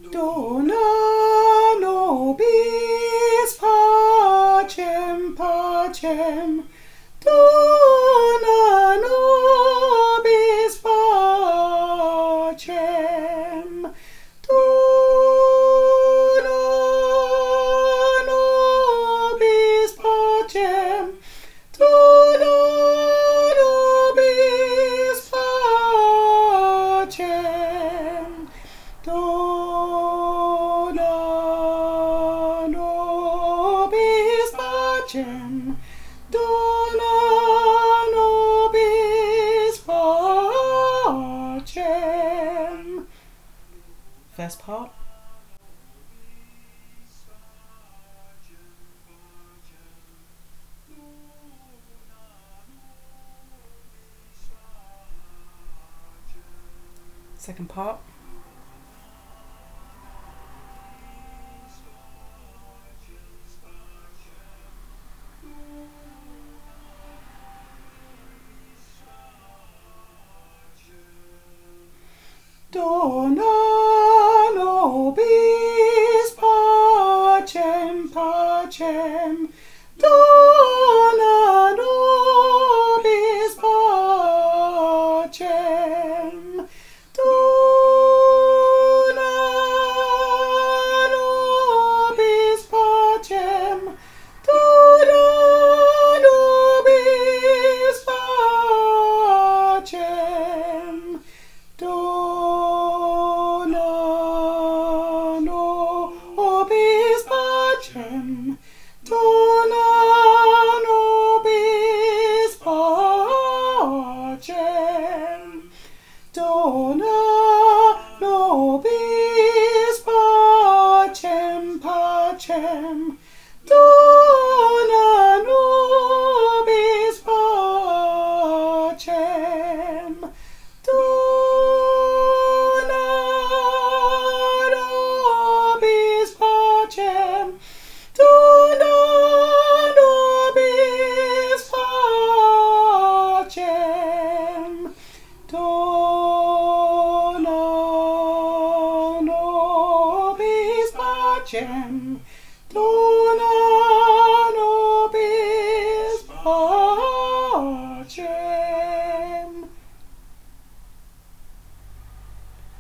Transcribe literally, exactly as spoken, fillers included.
Dona nobis pacem pacem, dona nobis pacem, dona nobis pacem, dona nobis pacem, dona nobis pacem, dona nobis pacem. First part. Second part. Dona nobis pacem pacem, dona nobis pacem, dona nobis pacem, dona nobis pacem, dona nobis pacem, dona nobis pacem, dona nobis pacem pacem, dona nobis pacem, dona nobis pacem, dona nobis pacem, dona nobis pacem, dona